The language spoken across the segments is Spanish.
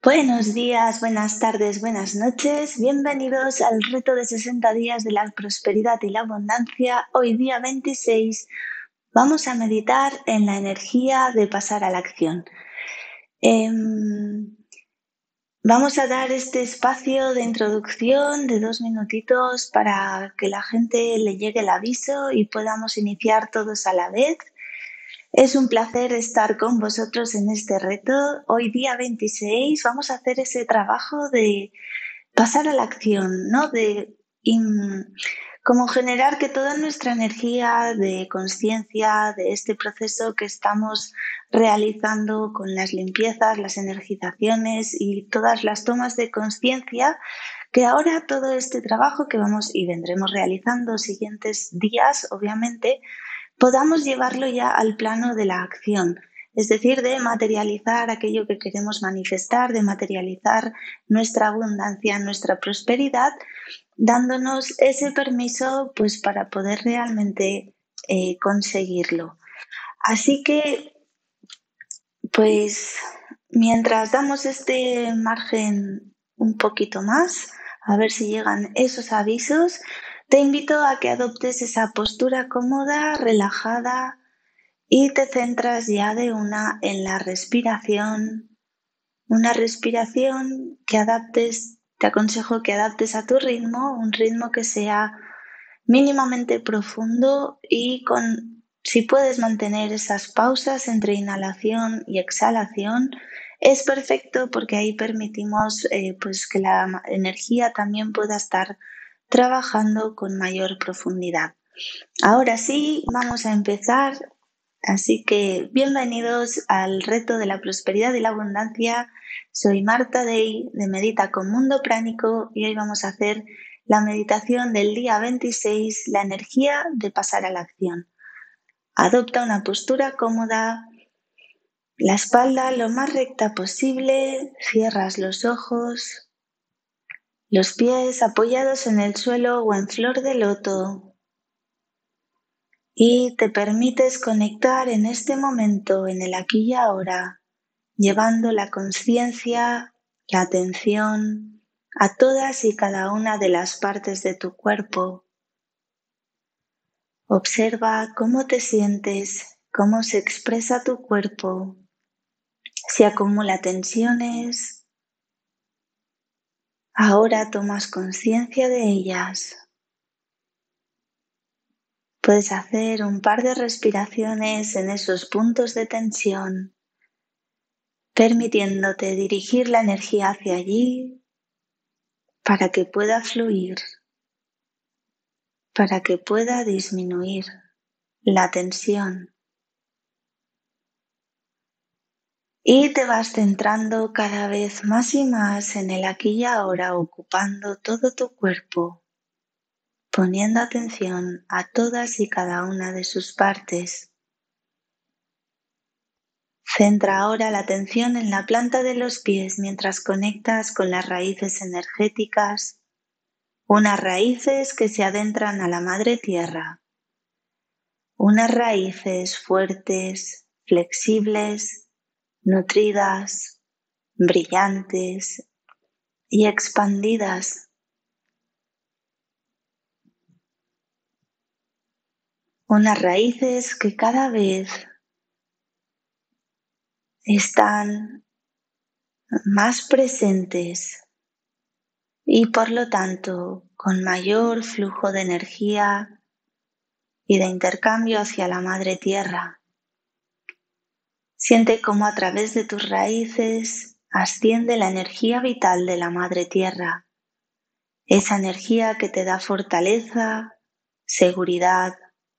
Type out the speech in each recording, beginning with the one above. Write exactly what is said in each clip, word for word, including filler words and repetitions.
Buenos días, buenas tardes, buenas noches. Bienvenidos al reto de sesenta días de la prosperidad y la abundancia. Hoy día veintiséis vamos a meditar en la energía de pasar a la acción. Em, vamos a dar este espacio de introducción de dos minutitos para que la gente le llegue el aviso y podamos iniciar todos a la vez. Es un placer estar con vosotros en este reto. Hoy día veintiséis vamos a hacer ese trabajo de pasar a la acción, ¿no? De in- como generar que toda nuestra energía de conciencia de este proceso que estamos realizando con las limpiezas, las energizaciones y todas las tomas de conciencia, que ahora todo este trabajo que vamos y vendremos realizando siguientes días, obviamente, podamos llevarlo ya al plano de la acción, es decir, de materializar aquello que queremos manifestar, de materializar nuestra abundancia, nuestra prosperidad, dándonos ese permiso pues para poder realmente eh, conseguirlo. Así que, pues, mientras damos este margen un poquito más, a ver si llegan esos avisos, te invito a que adoptes esa postura cómoda, relajada, y te centras ya de una en la respiración, una respiración que adaptes, te aconsejo que adaptes a tu ritmo, un ritmo que sea mínimamente profundo y con, si puedes mantener esas pausas entre inhalación y exhalación, es perfecto porque ahí permitimos eh, pues que la energía también pueda estar trabajando con mayor profundidad. Ahora sí, vamos a empezar. Así que bienvenidos al reto de la prosperidad y la abundancia. Soy Marta Day de Medita con Mundo Pránico y hoy vamos a hacer la meditación del día veintiséis, la energía de pasar a la acción. Adopta una postura cómoda, la espalda lo más recta posible, cierras los ojos, los pies apoyados en el suelo o en flor de loto. Y te permites conectar en este momento, en el aquí y ahora, llevando la conciencia, la atención a todas y cada una de las partes de tu cuerpo. Observa cómo te sientes, cómo se expresa tu cuerpo, si acumula tensiones. Ahora tomas conciencia de ellas. Puedes hacer un par de respiraciones en esos puntos de tensión, permitiéndote dirigir la energía hacia allí para que pueda fluir, para que pueda disminuir la tensión. Y te vas centrando cada vez más y más en el aquí y ahora, ocupando todo tu cuerpo, poniendo atención a todas y cada una de sus partes. Centra ahora la atención en la planta de los pies mientras conectas con las raíces energéticas, unas raíces que se adentran a la madre tierra, unas raíces fuertes, flexibles, nutridas, brillantes y expandidas. Unas raíces que cada vez están más presentes y por lo tanto con mayor flujo de energía y de intercambio hacia la madre tierra. Siente cómo a través de tus raíces asciende la energía vital de la madre tierra, esa energía que te da fortaleza, seguridad,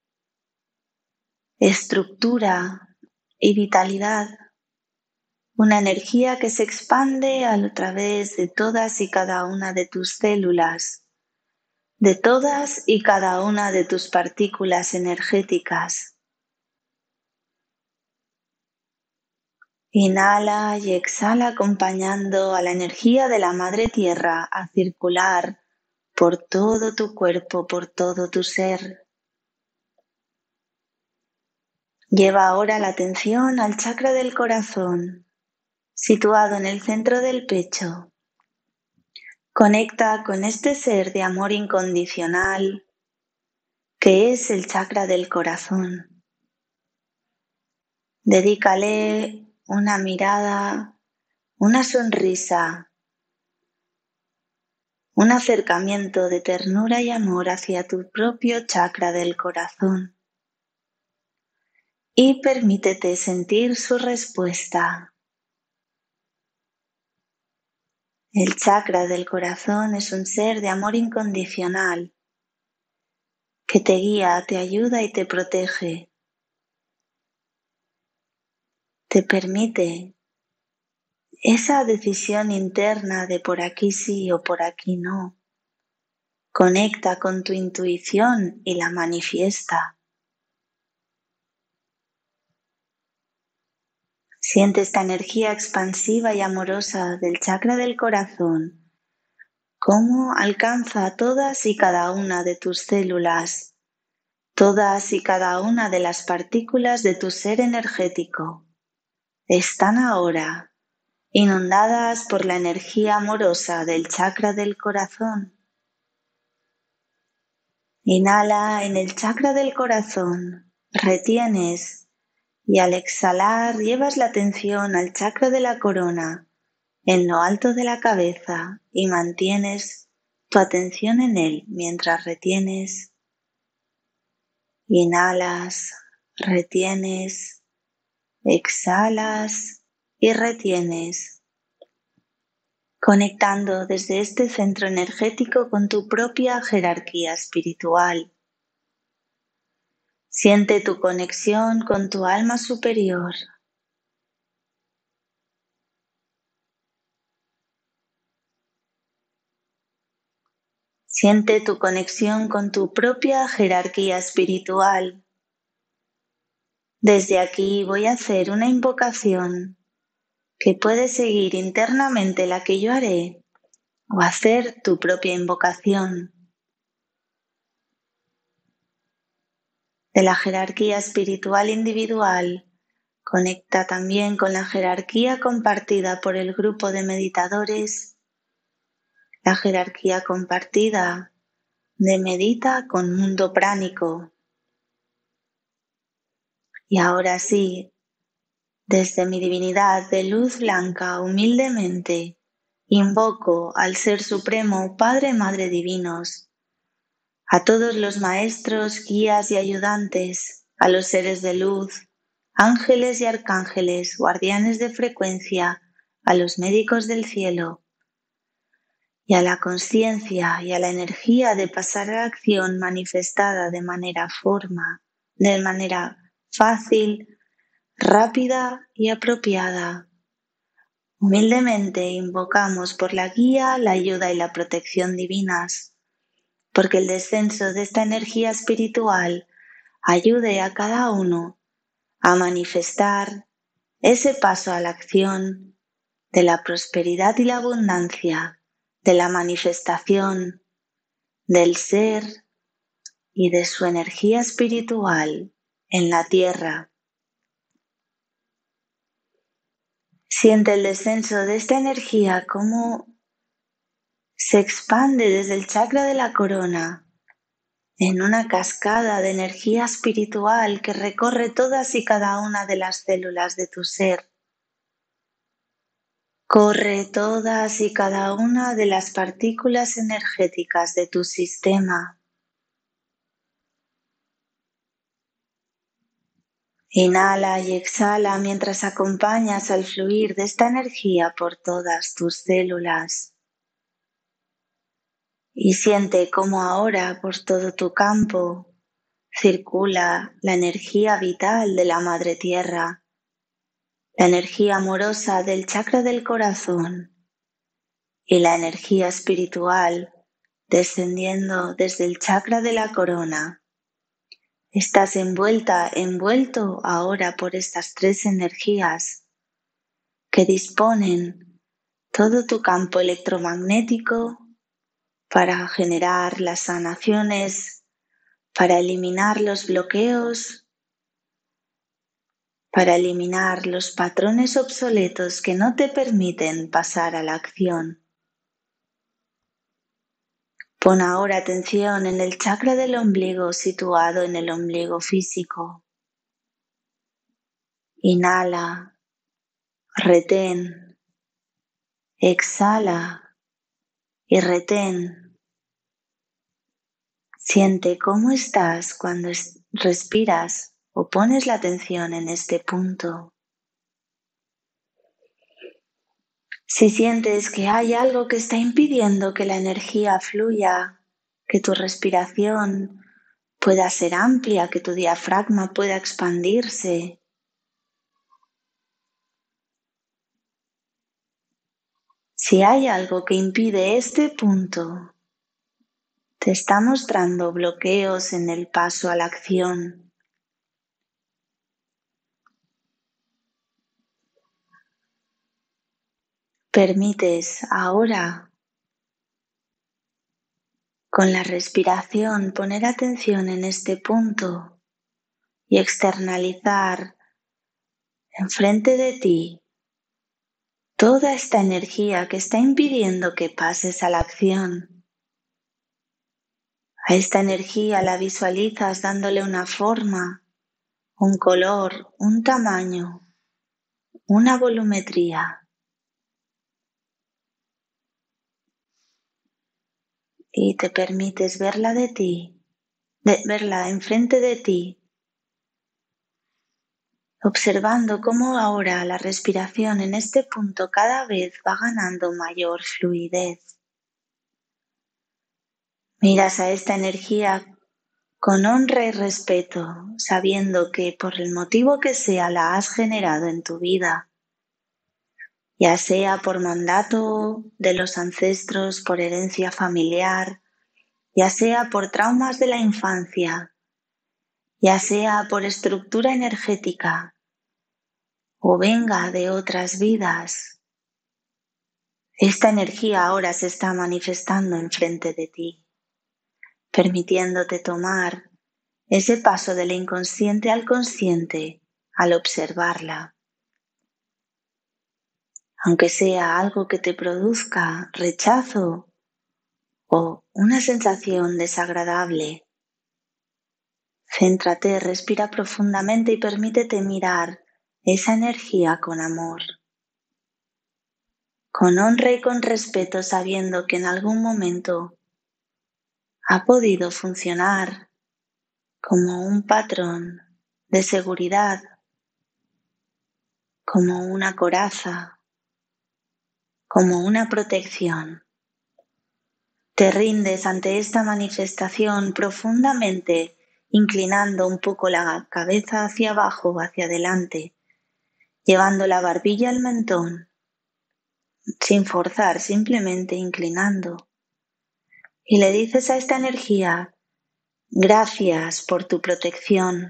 estructura y vitalidad. Una energía que se expande a través de todas y cada una de tus células, de todas y cada una de tus partículas energéticas. Inhala y exhala acompañando a la energía de la Madre Tierra a circular por todo tu cuerpo, por todo tu ser. Lleva ahora la atención al chakra del corazón. situado en el centro del pecho. Conecta con este ser de amor incondicional que es el chakra del corazón. Dedícale una mirada, una sonrisa, un acercamiento de ternura y amor hacia tu propio chakra del corazón y permítete sentir su respuesta. El chakra del corazón es un ser de amor incondicional que te guía, te ayuda y te protege. Te permite esa decisión interna de por aquí sí o por aquí no. Conecta con tu intuición y la manifiesta. Siente esta energía expansiva y amorosa del chakra del corazón, cómo alcanza todas y cada una de tus células, todas y cada una de las partículas de tu ser energético. Están ahora inundadas por la energía amorosa del chakra del corazón. Inhala en el chakra del corazón, retienes y al exhalar llevas la atención al chakra de la corona en lo alto de la cabeza y mantienes tu atención en él mientras retienes. Inhalas, retienes, exhalas y retienes, conectando desde este centro energético con tu propia jerarquía espiritual. Siente tu conexión con tu alma superior. Siente tu conexión con tu propia jerarquía espiritual. Desde aquí voy a hacer una invocación que puedes seguir internamente la que yo haré o hacer tu propia invocación. De la jerarquía espiritual individual, conecta también con la jerarquía compartida por el grupo de meditadores, la jerarquía compartida de Medita con Mundo Pránico. Y ahora sí, desde mi divinidad de luz blanca, humildemente, invoco al Ser Supremo, Padre, Madre Divinos, a todos los maestros, guías y ayudantes, a los seres de luz, ángeles y arcángeles, guardianes de frecuencia, a los médicos del cielo, y a la conciencia y a la energía de pasar a la acción manifestada de manera forma, de manera fácil, rápida y apropiada. Humildemente invocamos por la guía, la ayuda y la protección divinas, porque el descenso de esta energía espiritual ayude a cada uno a manifestar ese paso a la acción de la prosperidad y la abundancia, de la manifestación del ser y de su energía espiritual en la tierra. Siente el descenso de esta energía como se expande desde el chakra de la corona en una cascada de energía espiritual que recorre todas y cada una de las células de tu ser. Corre todas y cada una de las partículas energéticas de tu sistema. Inhala y exhala mientras acompañas al fluir de esta energía por todas tus células. Y siente cómo ahora por todo tu campo circula la energía vital de la Madre Tierra, la energía amorosa del chakra del corazón y la energía espiritual descendiendo desde el chakra de la corona. Estás envuelta, envuelto ahora por estas tres energías que disponen todo tu campo electromagnético para generar las sanaciones, para eliminar los bloqueos para eliminar los patrones obsoletos que no te permiten pasar a la acción. Pon ahora atención en el chakra del ombligo situado en el ombligo físico. Inhala, retén, exhala y retén. Siente cómo estás cuando respiras o pones la atención en este punto. Si sientes que hay algo que está impidiendo que la energía fluya, que tu respiración pueda ser amplia, que tu diafragma pueda expandirse, si hay algo que impide este punto, te está mostrando bloqueos en el paso a la acción. Permites ahora, con la respiración, poner atención en este punto y externalizar enfrente de ti toda esta energía que está impidiendo que pases a la acción. A esta energía la visualizas dándole una forma, un color, un tamaño, una volumetría. Y te permites verla de ti, de verla enfrente de ti, observando cómo ahora la respiración en este punto cada vez va ganando mayor fluidez. Miras a esta energía con honra y respeto, sabiendo que por el motivo que sea la has generado en tu vida, ya sea por mandato de los ancestros, por herencia familiar, ya sea por traumas de la infancia, ya sea por estructura energética o venga de otras vidas. Esta energía ahora se está manifestando enfrente de ti, permitiéndote tomar ese paso del inconsciente al consciente al observarla. Aunque sea algo que te produzca rechazo o una sensación desagradable, céntrate, respira profundamente y permítete mirar esa energía con amor, con honra y con respeto, sabiendo que en algún momento ha podido funcionar como un patrón de seguridad, como una coraza, como una protección. Te rindes ante esta manifestación profundamente, inclinando un poco la cabeza hacia abajo o hacia adelante, llevando la barbilla al mentón, sin forzar, simplemente inclinando. Y le dices a esta energía: gracias por tu protección.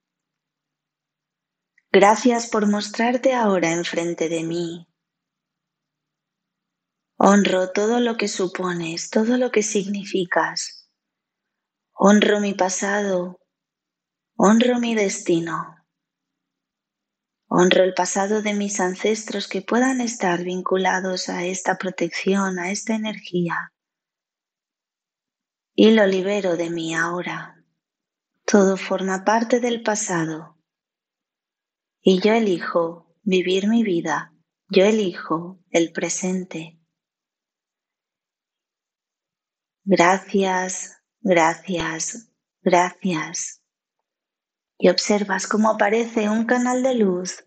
Gracias por mostrarte ahora enfrente de mí. Honro todo lo que supones, todo lo que significas. Honro mi pasado, honro mi destino. Honro el pasado de mis ancestros que puedan estar vinculados a esta protección, a esta energía. Y lo libero de mí ahora. Todo forma parte del pasado. Y yo elijo vivir mi vida. Yo elijo el presente. Gracias, gracias, gracias. Y observas cómo aparece un canal de luz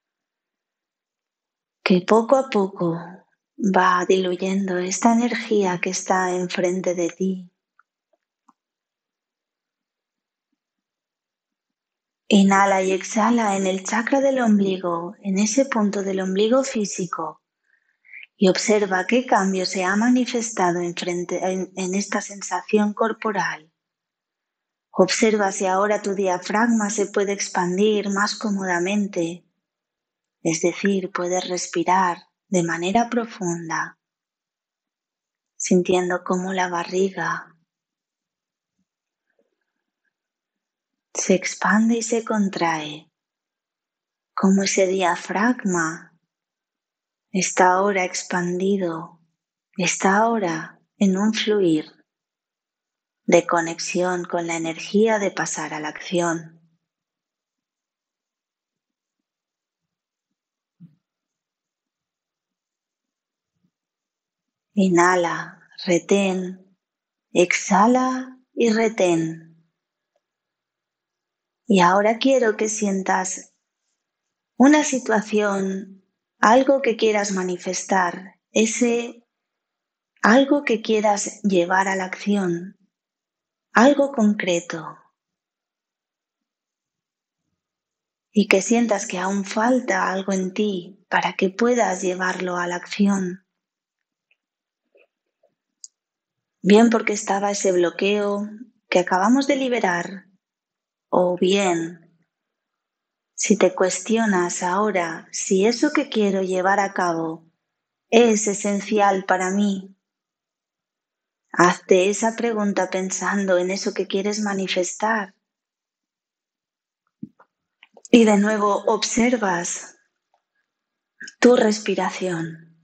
que poco a poco va diluyendo esta energía que está enfrente de ti. Inhala y exhala en el chakra del ombligo, en ese punto del ombligo físico, y observa qué cambio se ha manifestado en, frente, en, en esta sensación corporal. Observa si ahora tu diafragma se puede expandir más cómodamente, es decir, puedes respirar de manera profunda, sintiendo cómo la barriga se expande y se contrae, cómo ese diafragma está ahora expandido, está ahora en un fluir de conexión con la energía de pasar a la acción. Inhala, retén, exhala y retén. Y ahora quiero que sientas una situación, algo que quieras manifestar, ese algo que quieras llevar a la acción, algo concreto, y que sientas que aún falta algo en ti para que puedas llevarlo a la acción. Bien porque estaba ese bloqueo que acabamos de liberar, o bien si te cuestionas ahora si eso que quiero llevar a cabo es esencial para mí, hazte esa pregunta pensando en eso que quieres manifestar. Y de nuevo observas tu respiración.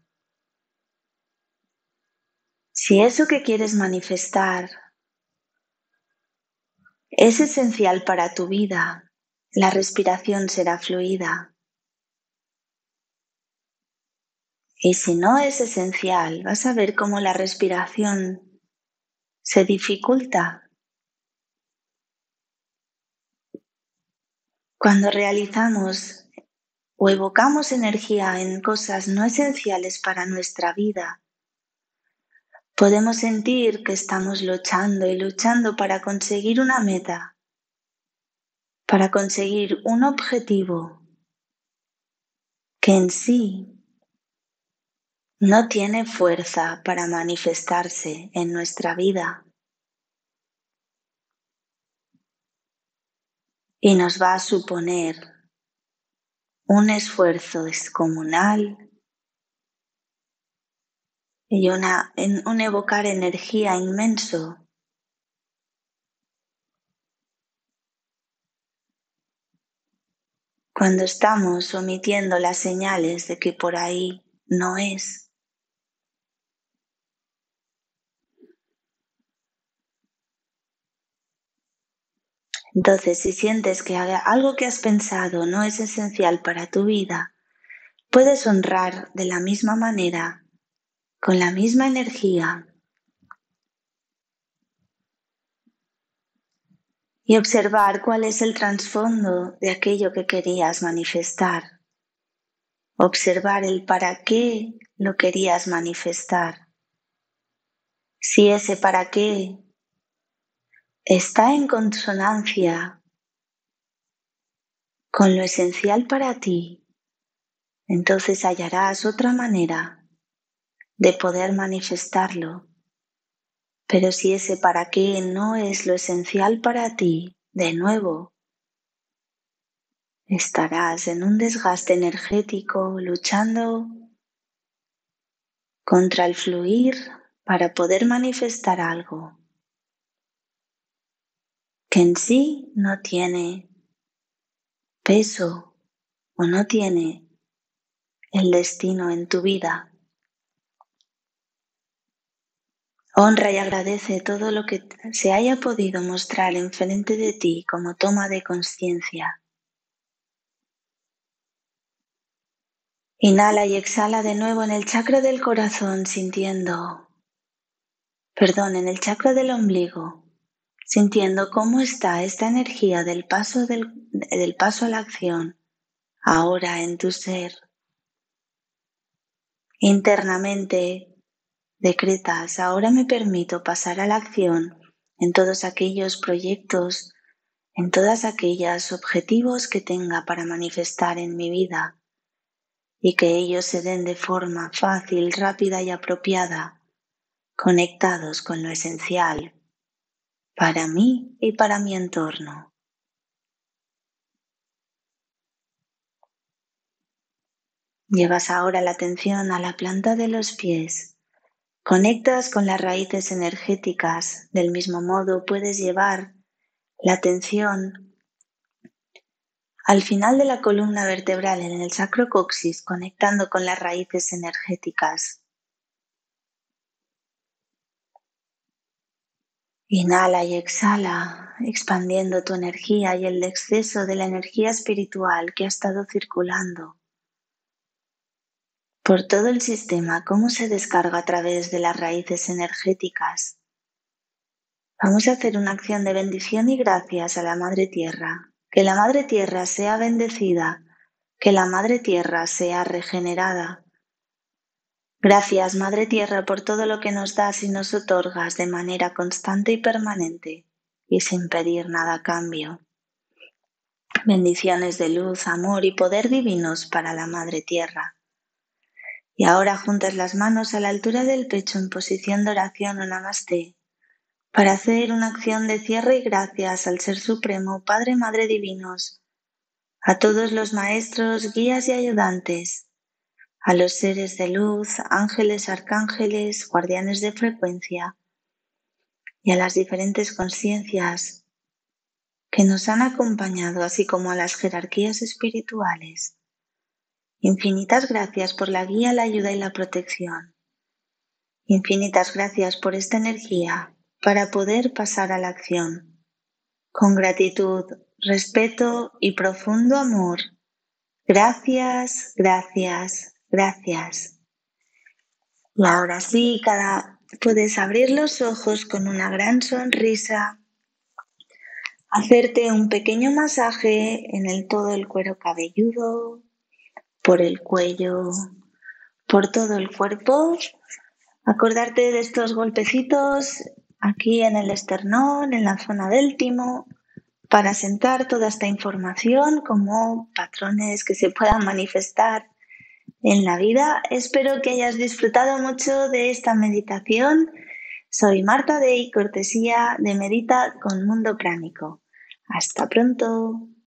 Si eso que quieres manifestar es esencial para tu vida, la respiración será fluida. Y si no es esencial, vas a ver cómo la respiración se dificulta. Cuando realizamos o evocamos energía en cosas no esenciales para nuestra vida, podemos sentir que estamos luchando y luchando para conseguir una meta, para conseguir un objetivo que en sí no tiene fuerza para manifestarse en nuestra vida y nos va a suponer un esfuerzo descomunal y una, en, un evocar energía inmenso. Cuando estamos omitiendo las señales de que por ahí no es. Entonces, si sientes que algo que has pensado no es esencial para tu vida, puedes honrar de la misma manera, con la misma energía, y observar cuál es el trasfondo de aquello que querías manifestar. Observar el para qué lo querías manifestar. Si ese para qué está en consonancia con lo esencial para ti, entonces hallarás otra manera de poder manifestarlo. Pero si ese para qué no es lo esencial para ti, de nuevo, estarás en un desgaste energético luchando contra el fluir para poder manifestar algo que en sí no tiene peso o no tiene el destino en tu vida. Honra y agradece todo lo que se haya podido mostrar enfrente de ti como toma de conciencia. Inhala y exhala de nuevo en el chakra del corazón, sintiendo, perdón, en el chakra del ombligo, sintiendo cómo está esta energía del paso, del, del paso a la acción ahora en tu ser. Internamente decretas, ahora me permito pasar a la acción en todos aquellos proyectos, en todos aquellos objetivos que tenga para manifestar en mi vida y que ellos se den de forma fácil, rápida y apropiada, conectados con lo esencial para mí y para mi entorno. Llevas ahora la atención a la planta de los pies. Conectas con las raíces energéticas. Del mismo modo puedes llevar la atención al final de la columna vertebral en el sacrocoxis, conectando con las raíces energéticas. Inhala y exhala, expandiendo tu energía y el exceso de la energía espiritual que ha estado circulando por todo el sistema, cómo se descarga a través de las raíces energéticas. Vamos a hacer una acción de bendición y gracias a la Madre Tierra. Que la Madre Tierra sea bendecida, que la Madre Tierra sea regenerada. Gracias, Madre Tierra, por todo lo que nos das y nos otorgas de manera constante y permanente y sin pedir nada a cambio. Bendiciones de luz, amor y poder divinos para la Madre Tierra. Y ahora juntas las manos a la altura del pecho en posición de oración o Namaste, para hacer una acción de cierre y gracias al Ser Supremo, Padre, Madre Divinos, a todos los maestros, guías y ayudantes, a los seres de luz, ángeles, arcángeles, guardianes de frecuencia y a las diferentes conciencias que nos han acompañado, así como a las jerarquías espirituales. Infinitas gracias por la guía, la ayuda y la protección. Infinitas gracias por esta energía para poder pasar a la acción. Con gratitud, respeto y profundo amor. Gracias, gracias, gracias. Y ahora sí, cada, puedes abrir los ojos con una gran sonrisa, hacerte un pequeño masaje en el todo el cuero cabelludo, por el cuello, por todo el cuerpo. Acordarte de estos golpecitos aquí en el esternón, en la zona del timo, para sentar toda esta información como patrones que se puedan manifestar en la vida. Espero que hayas disfrutado mucho de esta meditación. Soy Marta Dey, cortesía de Medita con Mundo Pránico. Hasta pronto.